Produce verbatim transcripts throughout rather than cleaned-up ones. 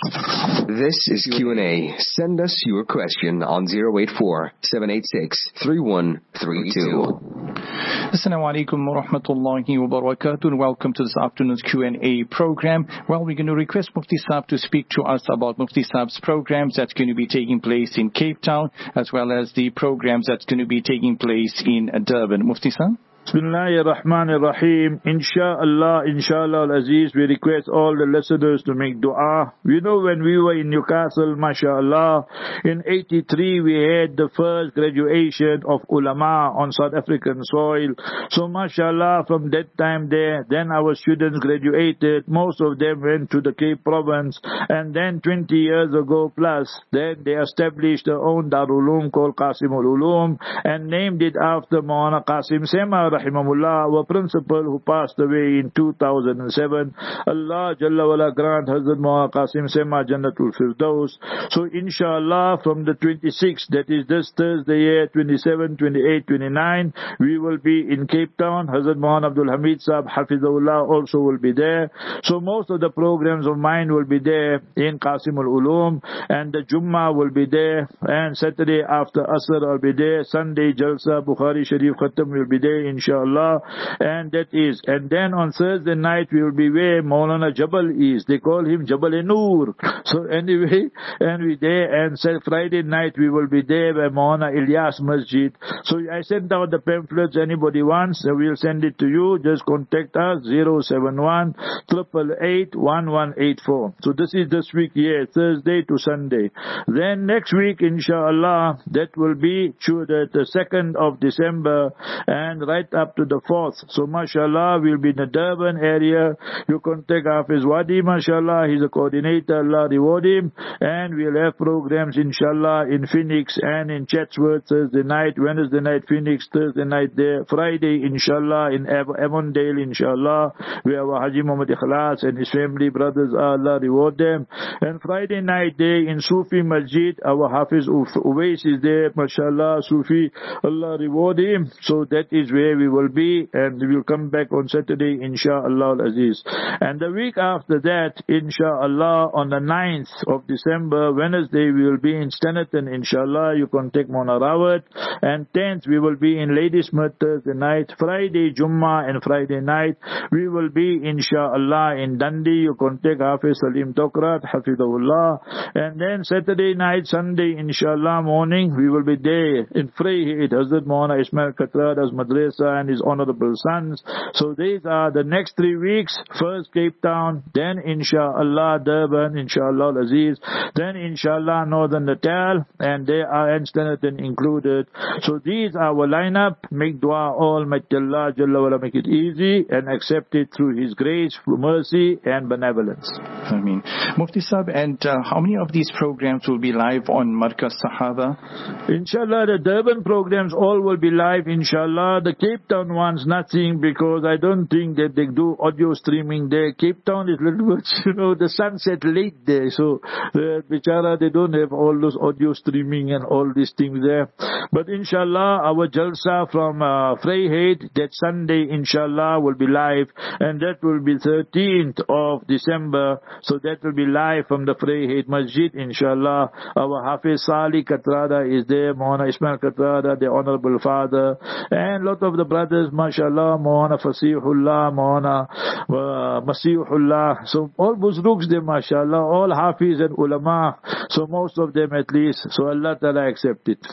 This is Q and A. Send us your question on zero eight four, seven eight six, three one three two. Assalamu alaikum wa rahmatullahi wa barakatuh. Welcome to this afternoon's Q and A program. Well, we're going to request Mufti Saab to speak to us about Mufti Saab's programs that's going to be taking place in Cape Town, as well as the programs that's going to be taking place in Durban. Mufti Saab? Bismillahir Rahmanir Rahim. Insha'Allah, Insha'Allah Al-Aziz, we request all the listeners to make dua. You know, when we were in Newcastle, MashaAllah, in eighty-three we had the first graduation of ulama on South African soil. So MashaAllah, from that time there, then our students graduated. Most of them went to the Cape Province. And then twenty years ago plus, then they established their own Darul Uloom called Qasimul Uloom and named it after Maulana Qasim Sema Rahimahullah, our principal who passed away in two thousand seven. Allah Jalla wala grant Hazrat Maulana Qasim Sema Jannatul Firdaus. So inshallah from the twenty-sixth, that is this Thursday year, twenty-seven, twenty-eight, twenty-nine, we will be in Cape Town. Hazrat Maulana Abdul Hamid Sahab Hafizahullah also will be there. So most of the programs of mine will be there in Qasimul Uloom, and the Jummah will be there, and Saturday after Asr will be there, Sunday Jalsa Bukhari Sharif Khatam will be there inshallah, and that is, and then on Thursday night we will be where Maulana Jabal is. They call him Jabal-e-Noor. So anyway, and we there, and so Friday night we will be there by Maulana Ilyas Masjid. So I sent out the pamphlets. Anybody wants, we'll send it to you. Just contact us zero seven one, eight eight eight, one one eight four. So this is this week, yeah, Thursday to Sunday. Then next week, inshallah, that will be the, the second of December, and right up to the fourth. So mashallah, we'll be in the Durban area. You contact Hafiz Wadi, mashallah, he's a coordinator, Allah reward him. And we'll have programs inshallah in Phoenix and in Chatsworth Thursday night, Wednesday night Phoenix, Thursday night there, Friday inshallah in Av- Avondale inshallah, where our Haji Muhammad Ikhlas and his family brothers are, Allah reward them. And Friday night there in Sufi Masjid, our Hafiz Uwais is there, mashallah, Sufi, Allah reward him. So that is where we will be, and we will come back on Saturday insha'Allah al-Aziz. And the week after that, insha'Allah, on the ninth of December, Wednesday, we will be in Stanton inshallah. You contact Mona Rawat. And tenth, we will be in Ladysmith Thursday night. Friday, Jummah and Friday night, we will be insha'Allah in Dundee. You contact Hafiz Salim Tokrat, Hafidahullah. And then Saturday night, Sunday, inshallah morning, we will be there in Freyhead, Hazrat Maulana Ismail Katrada's Madrasa and his honorable sons. So these are the next three weeks. First Cape Town, then inshallah Durban, inshallah Aziz, then inshallah Northern Natal, and they are and Stanton included. So these are our lineup. Make dua, Almighty Allah Jalla wala make it easy and accept it through His grace, mercy and benevolence. I mean, Mufti Saab, and uh, how many of these programs will be live on Markaz Sahaba? Inshallah, the Durban programs all will be live, inshallah. The Cape Town ones, nothing, because I don't think that they do audio streaming there. Cape Town is a little bit, you know, the sun set late there, so uh, bichara, they don't have all those audio streaming and all these things there. But inshallah, our Jalsa from uh, Freyhead, that Sunday, inshallah, will be live, and that will be thirteenth of December, so that will be live from the Freyhead Masjid, inshallah. Our Hafiz Salih Katrada is there, Maulana Ismail Katrada, the honorable father, and lot of the brothers, mashallah, Maulana Fasihullah, Maulana uh, Masihullah. So all Buzrugs there, mashallah, all Hafiz and Ulama. So most of them at least. So Allah Ta'ala accept it.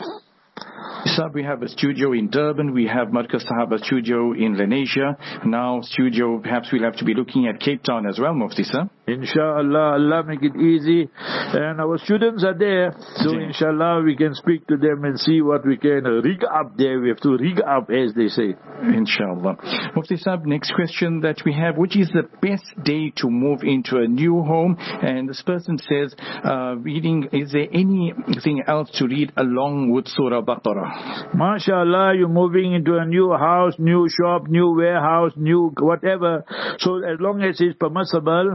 Sir, we have a studio in Durban, we have Markaz Sahaba studio in Lenasia. Now studio, perhaps we'll have to be looking at Cape Town as well, Mufti sir. Inshallah, Allah make it easy. And our students are there, so inshallah we can speak to them and see what we can rig up there. We have to rig up, as they say. Inshallah. Mufti Sahib, next question that we have, which is the best day to move into a new home? And this person says, uh, reading, is there anything else to read along with Surah Baqarah? MashaAllah, you're moving into a new house, new shop, new warehouse, new whatever. So as long as it's permissible, so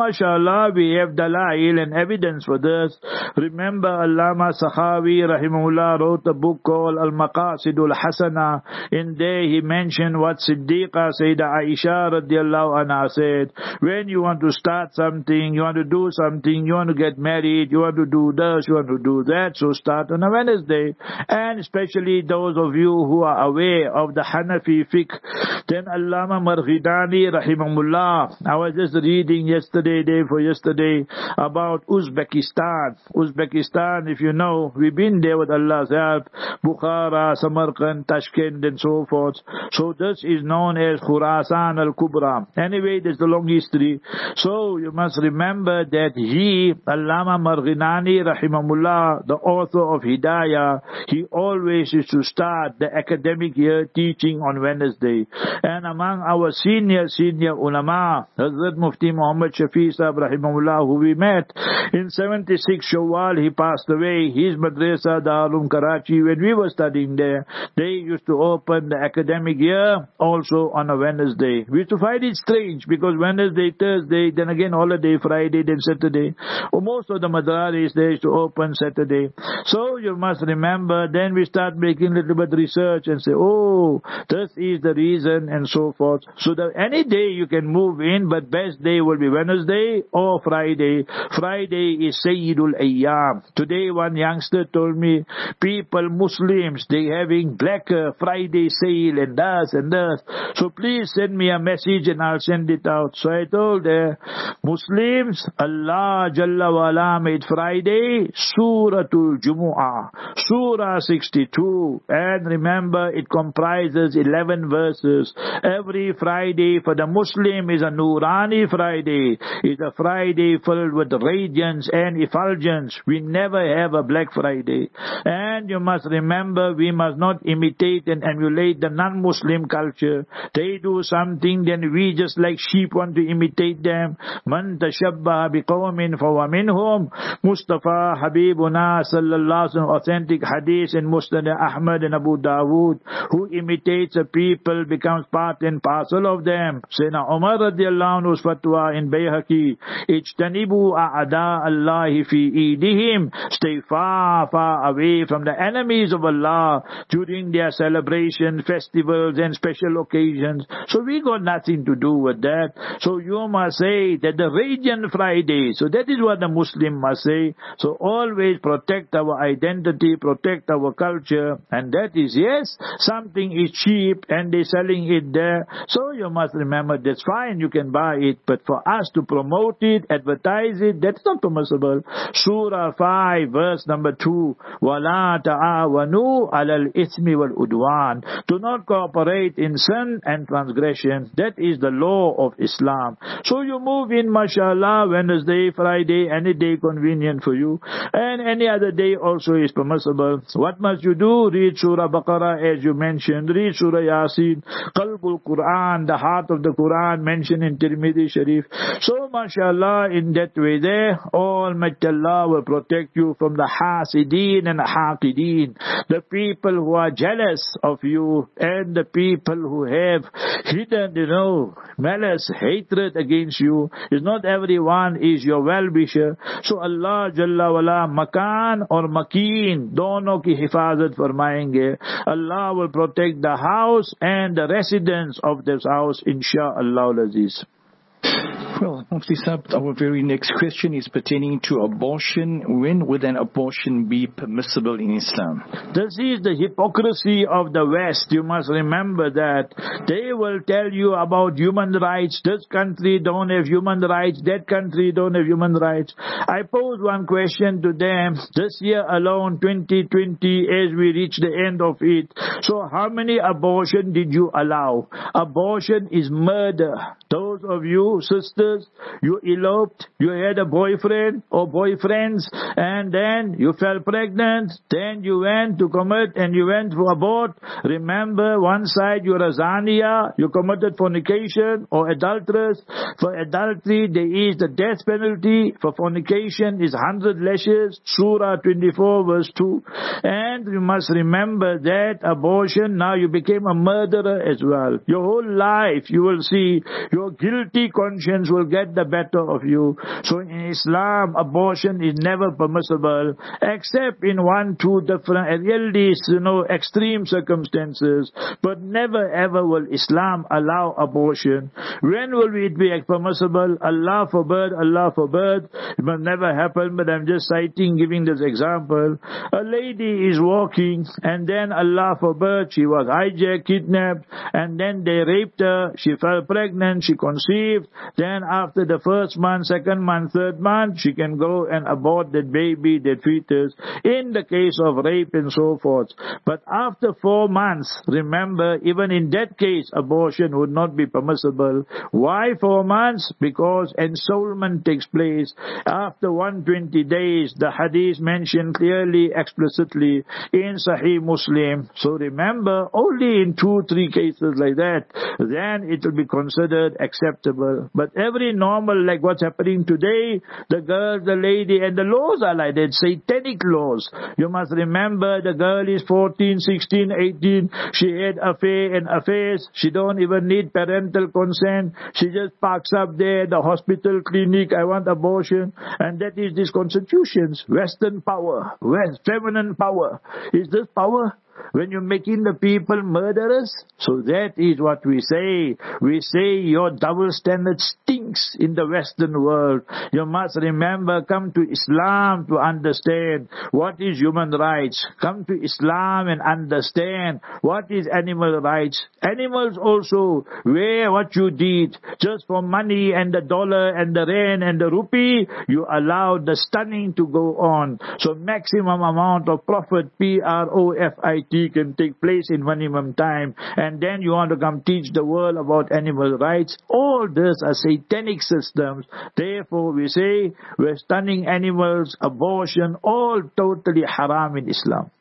mashallah, we have dalail and evidence for this. Remember, Allama Sakhawi rahimahullah wrote a book called Al-Maqasidul Hasana. In there he mentioned what Siddiqa Sayyidah Aisha radiallahu anha said. When you want to start something, you want to do something, you want to get married, you want to do this, you want to do that, so start on a Wednesday. And especially those of you who are aware of the Hanafi fiqh, then Allama Marghidani rahimahullah, I was just reading yesterday, day for yesterday, about Uzbekistan. Uzbekistan, if you know, we've been there with Allah's help, Bukhara, Samarkand, Tashkent and so forth. So this is known as Khurasan al-Kubra. Anyway, there's a long history. So you must remember that he, Allama Marghinani rahimahullah, the author of Hidayah, he always used to start the academic year teaching on Wednesday. And among our senior, senior ulama, Hazrat Mufti Muhammad Shafi Sahib rahimahullah, who we met in seventy-six Shawwal, he passed away. His madrasa, Darul Karachi, when we were studying there, they used to open the academic year also on a Wednesday. We used to find it strange because Wednesday, Thursday, then again holiday, Friday, then Saturday. Or most of the madaris, they used to open Saturday. So you must remember, then we start making a little bit research and say, oh, this is the reason and so forth. So that any day you can move in, but best day will be Wednesday or Friday. Friday is Sayyidul Ayyam. Today one youngster told me, people, Muslims, they having Black Friday sale and das and das. So please send me a message and I'll send it out. So I told her, Muslims, Allah Jalla Wala made Friday Suratul Jumu'ah, Surah sixty-two. And remember, it comprises eleven verses. Every Friday for the Muslim is a Nurani Friday. It's a Friday filled with radiance and effulgence. We never have a Black Friday. And you must remember, we must not imitate and emulate the non-Muslim culture. They do something, then we just like sheep want to imitate them. Man tashabbaha biqawmin fahuwa minhum. Mustafa Habibuna sallallahu alaihi wasallam, authentic hadith in Musnad Ahmad and Abu Dawood, who imitates a people becomes part and parcel of them. Sayyidina Umar radiallahu anhu's fatwa in Bayhaqi, Ijtanibu a'ada Allahi fi idihim. Stay far, far away from the enemies of Allah during their celebration, festivals and special occasions. So we got nothing to do with that. So you must say that the Radiant Friday, so that is what the Muslim must say. So always protect our identity, protect our culture, and that is, yes, something is cheap and they're selling it there. So you must remember, that's fine, you can buy it, but for us to promote it, advertise it, that's not permissible. Surah five, verse number two, وَلَا تَعَاوَنُوا عَلَى الْإِثْمِ وَالْعُدْوَانِ. Do not cooperate in sin and transgression. That is the law of Islam. So you move in, mashallah, Wednesday, Friday, any day convenient for you. And any other day also is permissible. What must you do? Read Surah Baqarah as you mentioned. Read Surah Yasin. Qalbul Quran, the heart of the Quran mentioned in Tirmidhi Sharif. So mashallah, in that way there, Almighty Allah will protect you from the Hasideen and the Haqideen, the people who are jealous of you and the people who have hidden, you know, malice, hatred against you. Is not everyone is your well-wisher. So Allah Jalla Wala makan or makeen, dono ki hifazat farmayenge. Allah will protect the house and the residents of this house, insha'Allah al-Aziz. Well, Mufti Sahib, our very next question is pertaining to abortion. When would an abortion be permissible in Islam? This is the hypocrisy of the West. You must remember that. They will tell you about human rights. This country don't have human rights. That country don't have human rights. I pose one question to them. This year alone, twenty twenty, as we reach the end of it. So how many abortion did you allow? Abortion is murder. Those of you, sisters, you eloped, you had a boyfriend or boyfriends, and then you fell pregnant, then you went to commit and you went to abort. Remember, one side you're a zania, you committed fornication or adulteress. For adultery, there is the death penalty. For fornication is one hundred lashes, Surah twenty-four verse two. And you must remember that abortion, now you became a murderer as well. Your whole life, you will see, your guilty conscience will will get the better of you. So in Islam, abortion is never permissible, except in one, two different, really, you know, extreme circumstances. But never ever will Islam allow abortion. When will it be permissible? Allah forbid, Allah forbid. It must never happen, but I'm just citing, giving this example. A lady is walking, and then Allah forbid, she was hijacked, kidnapped, and then they raped her, she fell pregnant, she conceived, then after the first month, second month, third month, she can go and abort that baby, that fetus, in the case of rape and so forth. But after four months, remember, even in that case, abortion would not be permissible. Why four months? Because ensoulment takes place after one hundred twenty days. The hadith mentioned clearly, explicitly in Sahih Muslim. So remember, only in two, three cases like that, then it will be considered acceptable. But every normal, like what's happening today, the girl, the lady, and the laws are like that, satanic laws. You must remember, the girl is fourteen, sixteen, eighteen, she had affair and affairs, she don't even need parental consent, she just parks up there, the hospital, clinic, I want abortion, and that is these constitutions, Western power, West, feminine power. Is this power? When you're making the people murderers? So that is what we say. We say your double standard stinks in the Western world. You must remember, come to Islam to understand what is human rights. Come to Islam and understand what is animal rights. Animals also, where what you did, just for money and the dollar and the rand and the rupee, you allowed the stunning to go on. So maximum amount of profit, P R O F I T, can take place in minimum time, and then you want to come teach the world about animal rights. All this are satanic systems. Therefore we say we're stunning animals, abortion, all totally haram in Islam.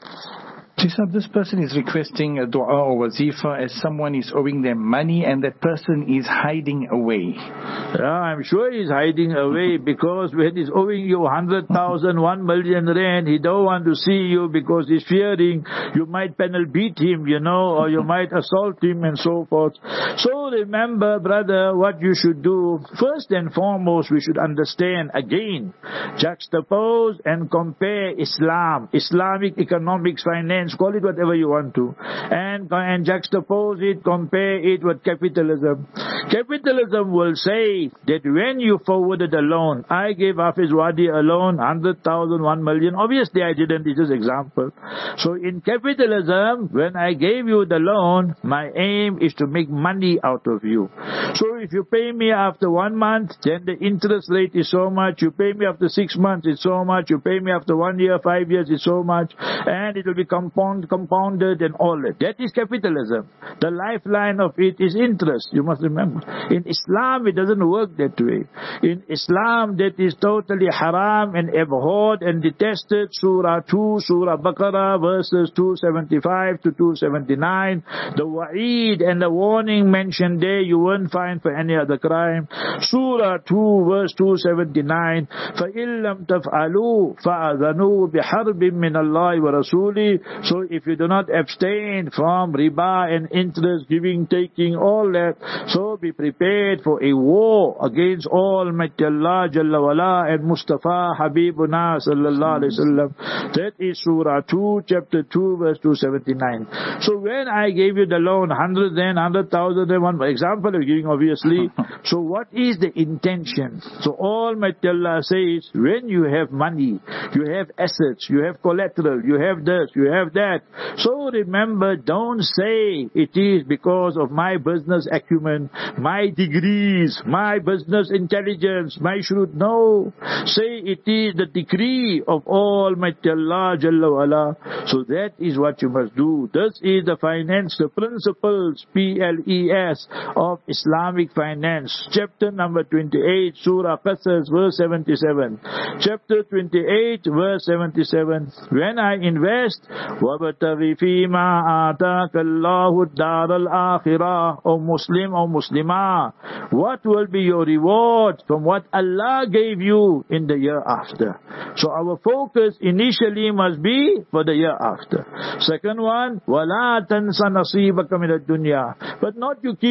Tisab, this person is requesting a dua or wazifa as someone is owing them money and that person is hiding away. Yeah, I'm sure he's hiding away because when he's owing you one hundred thousand, one million rand, he don't want to see you because he's fearing you might penal beat him, you know, or you might assault him and so forth. So remember, brother, what you should do, first and foremost, we should understand again, juxtapose and compare Islam, Islamic economics, finance, call it whatever you want to, and, and juxtapose it, compare it with capitalism. Capitalism will say that when you forwarded a loan, I gave Hafiz Wadi a loan, one hundred thousand, one million, obviously I didn't, it's just example. So in capitalism, when I gave you the loan, my aim is to make money out of you. So if you pay me after one month, then the interest rate is so much, you pay me after six months, it's so much, you pay me after one year, five years, it's so much, and it will become compounded and all that. That is capitalism. The lifeline of it is interest. You must remember. In Islam, it doesn't work that way. In Islam, that is totally haram and abhorred and detested. Surah two, Surah Baqarah, verses two seventy-five to two seventy-nine. The wa'id and the warning mentioned there, you won't find for any other crime. Surah two, verse two seventy-nine. فَإِن لَمْ تَفْعَلُوا فَأَذَنُوا بِحَرْبٍ مِّنَ اللَّهِ وَرَسُولِهِ. So if you do not abstain from riba and interest, giving, taking, all that, so be prepared for a war against Almighty Allah Jalla wala and Mustafa Habibuna Sallallahu Alaihi Wasallam. That is Surah two, chapter two, verse two seventy-nine. So when I gave you the loan, one hundred then, one hundred thousand then, one example I'm giving obviously. So what is the intention? So Almighty Allah says, when you have money, you have assets, you have collateral, you have this, you have that. So remember, don't say it is because of my business acumen, my degrees, my business intelligence, my shrewd. No. Say it is the decree of Almighty Allah Jalla wala. So that is what you must do. This is the finance, the principles, P L E S, of Islamic finance. Chapter number twenty-eight, Surah Qasas, verse seventy-seven. Chapter twenty-eight, verse seventy-seven. When I invest, وَابْتَغِ فِي مَا آتَاكَ اللَّهُ الدَّارَ الْآخِرَةِ. O Muslim, O Muslimah, what will be your reward from what Allah gave you in the year after? So our focus initially must be for the year after. Second one, وَلَا تَنْسَ نَصِيبَكَ مِنَ الدُّنْيَا. But not you keep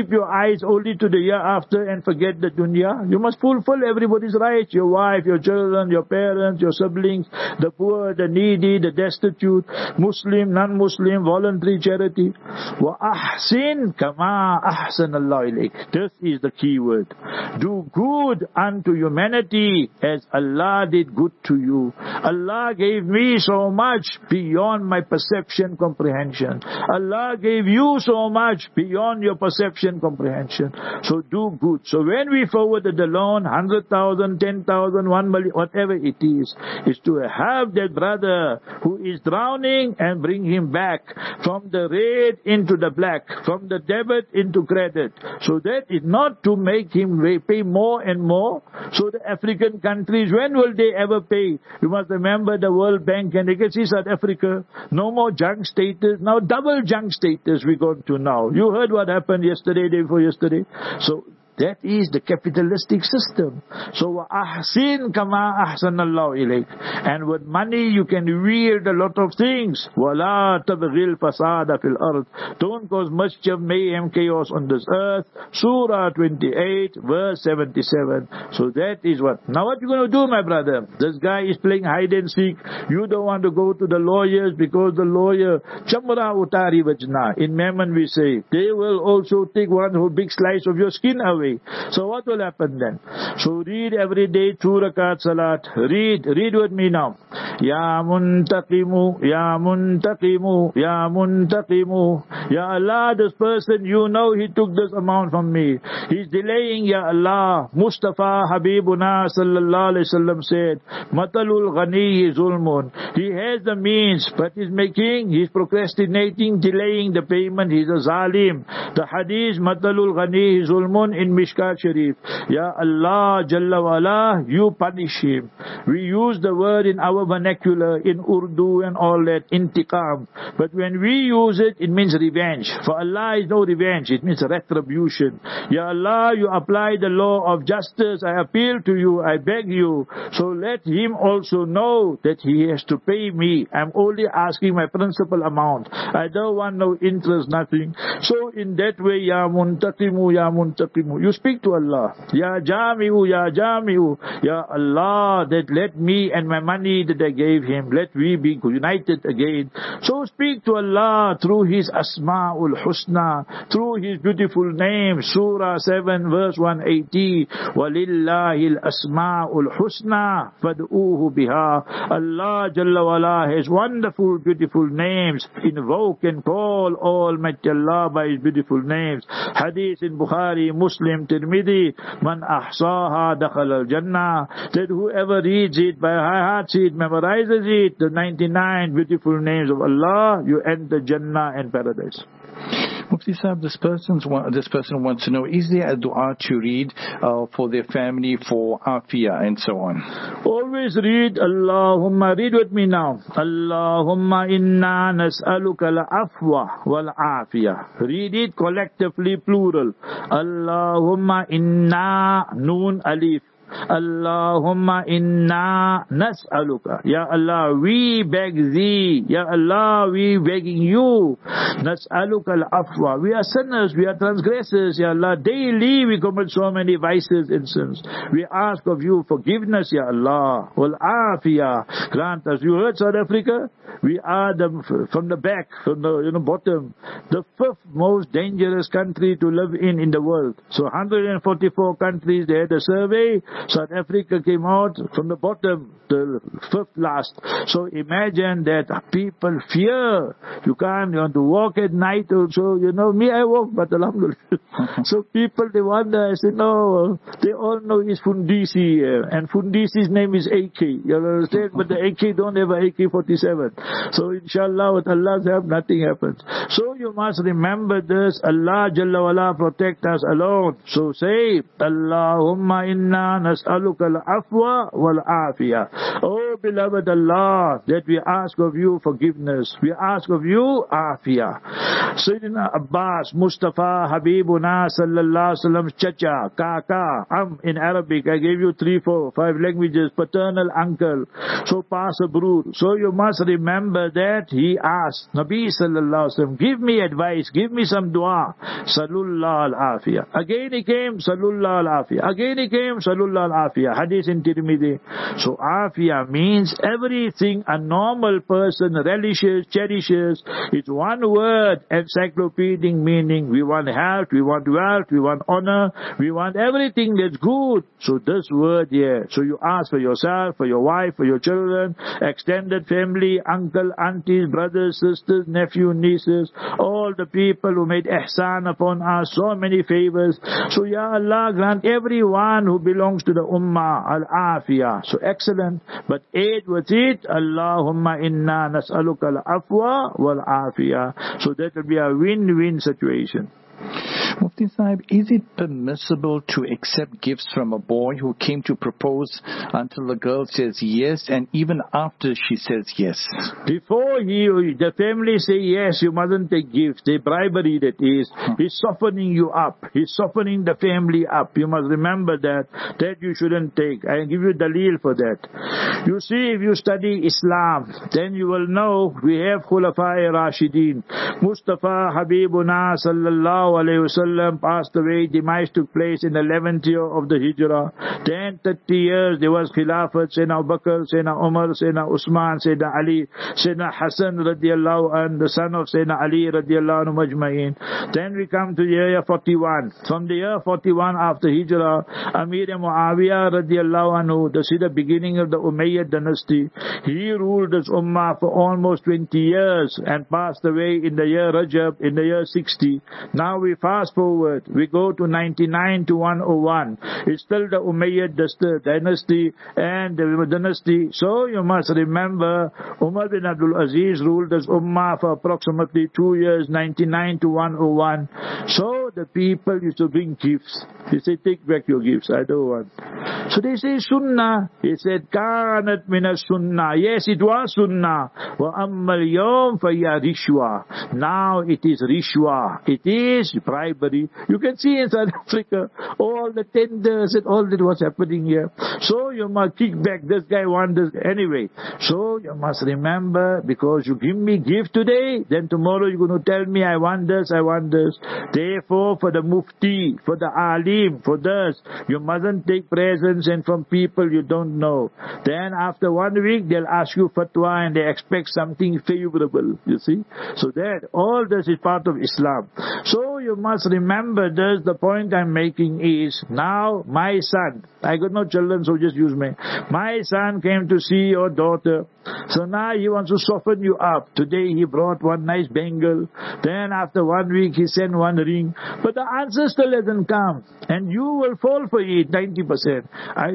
keep your eyes only to the year after and forget the dunya. You must fulfill everybody's rights. Your wife, your children, your parents, your siblings, the poor, the needy, the destitute, Muslim, non-Muslim, voluntary charity. Wa ahsin kama ahsanallahu ilayk. This is the key word. Do good unto humanity as Allah did good to you. Allah gave me so much beyond my perception, comprehension. Allah gave you so much beyond your perception, comprehension. So do good. So when we forwarded the loan, one hundred thousand, ten thousand, one million, whatever it is, is to have that brother who is drowning and bring him back from the red into the black, from the debit into credit. So that is not to make him pay more and more. So the African countries, when will they ever pay? You must remember the World Bank, and you can see South Africa, no more junk status, now double junk status we got to now. You heard what happened yesterday, day before yesterday. So that is the capitalistic system. So, ahsin kama ahsanallahu ilayk. And with money you can wield a lot of things. Wala tabghil fasada fil ard. Don't cause mischief, mayhem, chaos on this earth. Surah twenty-eight, verse seventy-seven. So that is what. Now what you going to do, my brother? This guy is playing hide and seek. You don't want to go to the lawyers because the lawyer, chamra utari vajna. In Memon we say, they will also take one whole big slice of your skin away. So what will happen then? So read every day two rakat salat. Read, read with me now. Ya muntaqimu, ya muntaqimu, ya muntaqimu. Ya Allah, this person, you know he took this amount from me. He's delaying, Ya Allah. Mustafa Habibuna sallallahu alayhi wasallam said, Matalul ghani zulmun. He has the means, but he's making, he's procrastinating, delaying the payment. He's a zalim. The hadith, Matalul ghani zulmun in Mishkat Sharif. Ya Allah Jalla wala, you punish him. We use the word in our vernacular, in Urdu and all that, intiqam. But when we use it, it means revenge. For Allah is no revenge, it means retribution. Ya Allah, you apply the law of justice. I appeal to you, I beg you. So let him also know that he has to pay me. I'm only asking my principal amount. I don't want no interest, nothing. So in that way, Ya muntaqimu, Ya muntaqimu. You speak to Allah. Ya Jami'u, Ya Jami'u. Ya Allah, that let me and my money that I gave him, let we be united again. So speak to Allah through His Asma'ul Husna, through His beautiful name. Surah seven, verse one eighty. Walillahil Asma'ul Husna, fad'uhu biha. Allah Jalla wala has wonderful, beautiful names. Invoke and call Almighty Allah by His beautiful names. Hadith in Bukhari, Muslim, Tirmidhi, man ahsaha dakhal al-jannah, that whoever reads it by heart, it memorizes it, the ninety-nine beautiful names of Allah, you enter Jannah and paradise. Mufti Sahib, this, person's, this person wants to know, is there a dua to read uh, for their family, for afiyah and so on? Always read Allahumma, read with me now. Allahumma inna nas'aluka al-afwa wal-afiyah. Read it collectively, plural. Allahumma inna, noon alif. Allahumma inna nas'aluka. Ya Allah, we beg thee. Ya Allah, we begging you. Nas'aluka al-afwa. We are sinners, we are transgressors. Ya Allah, daily we commit so many vices and sins. We ask of you forgiveness, Ya Allah. Wal-afiyah. Grant us. You heard South Africa? We are the, from the back, from the you know, bottom, the fifth most dangerous country to live in in the world. So one hundred forty-four countries, they had a survey. South Africa came out from the bottom, the fifth last. So imagine that people fear. You can't, you want to walk at night also. You know, me, I walk, but alhamdulillah. So people, they wonder. I say, no, they all know it's Fundisi. And Fundisi's name is A K. You understand? But the A K don't have a A K forty-seven. So inshallah, with Allah's help, nothing happens. So you must remember this. Allah Jalla wala protect us alone. So say, Allahumma inna nas'aluka al-afwa wal-afiyah. Oh beloved Allah, that we ask of you forgiveness. We ask of you afiyah. Sayyidina Abbas, Mustafa, Habibuna sallallahu alaihi wasallam, chacha, kaka, am in Arabic. I gave you three, four, five languages. Paternal uncle. So pass a brood. So you must remember that he asked Nabi sallallahu alaihi wasallam, give me advice, give me some dua. Salullah al-afiyah. Again he came, Salullah al-afiyah. Again he came, Salullah al-afiyah. Hadith in Tirmidhi. So afiyah means everything a normal person relishes, cherishes. It's one word, encyclopedic meaning. We want health, we want wealth, we want honor, we want everything that's good. So this word here. So you ask for yourself, for your wife, for your children, extended family, uncle, aunties, brothers, sisters, nephew, nieces, all the people who made ihsan upon us, so many favors. So Ya Allah, grant everyone who belongs to the ummah al-afiyah. So excellent. But aid with it, Allahumma inna nas'aluka al-afwa wal-afiyah. So that will be a win-win situation. Mufti Sahib, is it permissible to accept gifts from a boy who came to propose until the girl says yes, and even after she says yes? Before you, the family say yes, you mustn't take gifts. The bribery that is, he's softening you up. He's softening the family up. You must remember that, that you shouldn't take. I give you dalil for that. You see, if you study Islam, then you will know we have Khulafai Rashidin. Mustafa Habibuna sallallahu alayhi wasallam passed away. Demise took place in the eleventh year of the Hijrah. Then thirty years there was Khilafat, Sayyidina Abu Bakr, Sayyidina Umar, Sayyidina Usman, Sayyidina Ali, Sayyidina Hassan radiallahu anhu, the son of Sayyidina Ali radiallahu anhu majma'in. Then we come to the year forty-one. From the year forty-one after Hijrah, Amir Muawiyah radiallahu anhu, this is the beginning of the Umayyad dynasty. He ruled this ummah for almost twenty years and passed away in the year Rajab, in the year sixty. Now we fast forward, we go to ninety-nine to one oh one. It's still the Umayyad dynasty and the dynasty. So you must remember, Umar bin Abdul Aziz ruled this ummah for approximately two years, ninety-nine to one oh one. So the people used to bring gifts. They say, take back your gifts, I don't want. So they say sunnah. He said, kanat mina sunnah. Yes, it was sunnah. Wa ammal yawm faya rishwa. Now it is rishwa. It is bribery. You can see in South Africa all the tenders and all that was happening here. So you must kick back. This guy wants this. Anyway, so you must remember, because you give me gift today, then tomorrow you're going to tell me I want this, I want this. Therefore, for the mufti, for the alim, for this, you mustn't take presents and from people you don't know. Then after one week, they'll ask you fatwa and they expect something favorable. You see? So that, all this is part of Islam. So you must remember this. The point I'm making is, now my son, I got no children, so just use me. My son came to see your daughter. So now he wants to soften you up. Today he brought one nice bangle. Then after one week he sent one ring. But the answer still hasn't come. And you will fall for it, ninety percent. I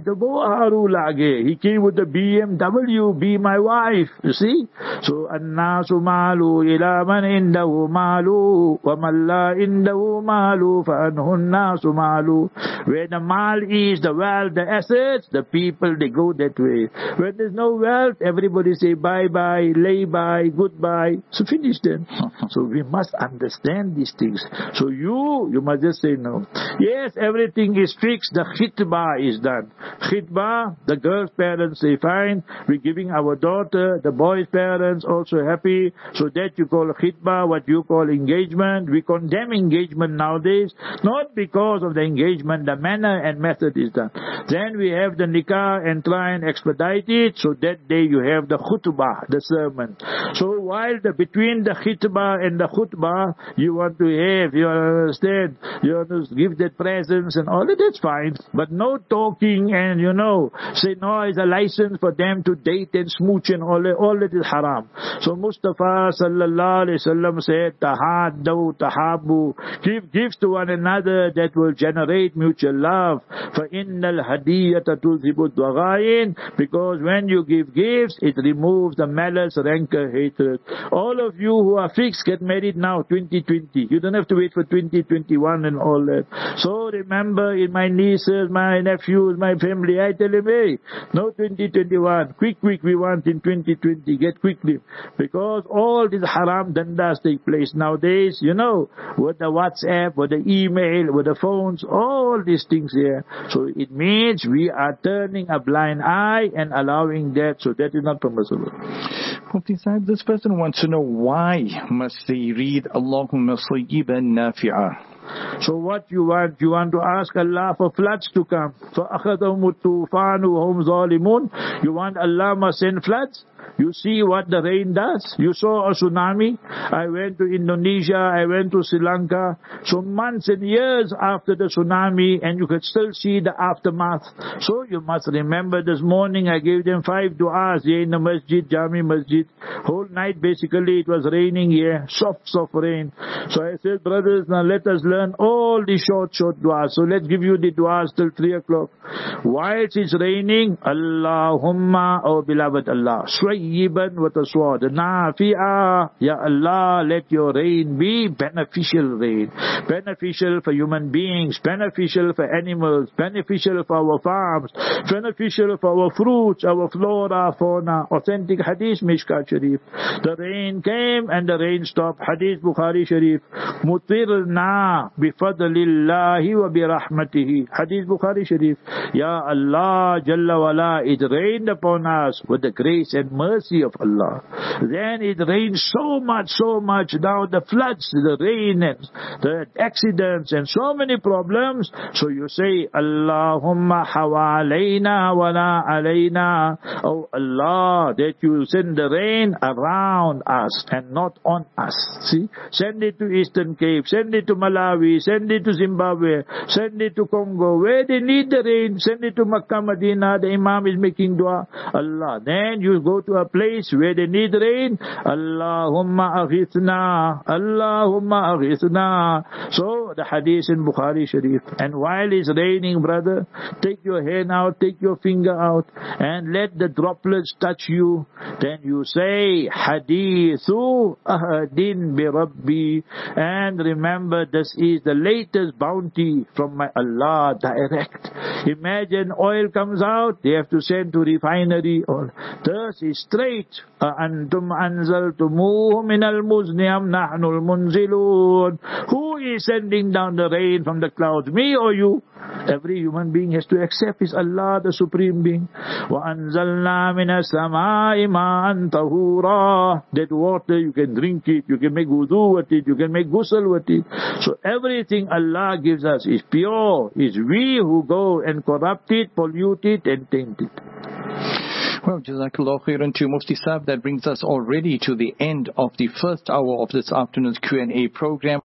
lage. He came with the B M W, be my wife. You see? So, annasu malu ila man indahu malu wa man la indahu malu fa anhu nasu malu. Where the mal is, the wealth, the assets, the people, they go that way. When there's no wealth, everybody say bye-bye, lay-bye, goodbye. So finish then. So we must understand these things. So you, you must just say no. Yes, everything is fixed. The khitbah is done. Khitbah, the girl's parents say fine. We're giving our daughter, the boy's parents also happy. So that you call khitbah, what you call engagement. We condemn engagement nowadays, not because of the engagement, the manner and method is done. Then we have the nikah and try and expedite it. So that day you have the khutbah, the sermon. So while the between the khitbah and the khutbah, you want to have, you understand, you want to give that presents and all that, that's fine. But no talking and, you know, say no, it's a license for them to date and smooch and all that, all that is haram. So Mustafa sallallahu alayhi wasallam said, tahaddu, tahabu, give gifts to one another that will generate mutual love. For innal hadiyata tulzibu dwaghain, because when you give gifts, it removes the malice, rancor, hatred. brothers. All of you who are fixed, get married now, twenty twenty. You don't have to wait for twenty twenty-one and all that. So remember, in my nieces, my nephews, my family, I tell them, hey, no twenty twenty-one. Quick, quick, we want in twenty twenty. Get quickly. Because all these haram dandas take place nowadays, you know, with the WhatsApp, with the email, with the phones, all these things here. So it means we are turning a blind eye and allowing that, so that is not permissible. Mufti Sahib, this person wants to know why must they read Allahumma sayyiban nafi'a? So what you want? You want to ask Allah for floods to come. فَأَخَذَهُمُ الطُّوفَانُ وَهُمْ ظَالِمُونَ. You want Allah must send floods? You see what the rain does? You saw a tsunami. I went to Indonesia, I went to Sri Lanka. So months and years after the tsunami, and you could still see the aftermath. So you must remember, this morning I gave them five du'as here in the masjid, Jami Masjid. Whole night basically it was raining here, soft, soft rain. So I said, brothers, now let us learn all the short, short du'as. So let's give you the du'as till three o'clock. Whilst it's raining, Allahumma, oh beloved Allah, Swayyiban wa taswad, nafi'a, Ya Allah, let your rain be beneficial rain. Beneficial for human beings, beneficial for animals, beneficial for our farms, beneficial for our fruits, our flora, fauna. Authentic hadith, Mishkat Sharif. The rain came and the rain stopped. Hadith Bukhari Sharif. Mutirna bifadlillahi wa birahmatihi. Hadith Bukhari Sharif. Ya Allah, Jalla wala, it rained upon us with the grace and mercy of Allah. Then it rained so much, so much. Now the floods, the rain and the accidents and so many problems. So you say, Allahumma hawalayna wa la alayna. Oh Allah, that you send the rain around us and not on us. See? Send it to Eastern Cape, send it to Malawi, send it to Zimbabwe, send it to Congo. Where they need the rain, send it to Makkah, Medina. The Imam is making dua. Allah. Then you go to a place where they need rain. Allahumma aghithna. Allahumma aghithna. So the hadith in Bukhari Sharif. And while it's raining, brother, take your hand out, take your finger out, and let the droplets touch you. Then you say, Hadithu ahadin bi Rabbi. And remember, this is the latest bounty from my Allah, direct. Imagine oil comes out, they have to send to refinery. Or this is straight. Antum anzaltumuhu minal muzni am nahnul munzilun. Who is sending down the rain from the clouds, me or you? Every human being has to accept is Allah, the Supreme Being. وَأَنزَلْنَا مِنَ السَّمَاءِ مَاءً طَهُورًا. That water, you can drink it, you can make wudu with it, you can make ghusl with it. So everything Allah gives us is pure. It's we who go and corrupt it, pollute it and taint it. Well, Jazakallah khairan to Mufti Sahib. That brings us already to the end of the first hour of this afternoon's Q and A program.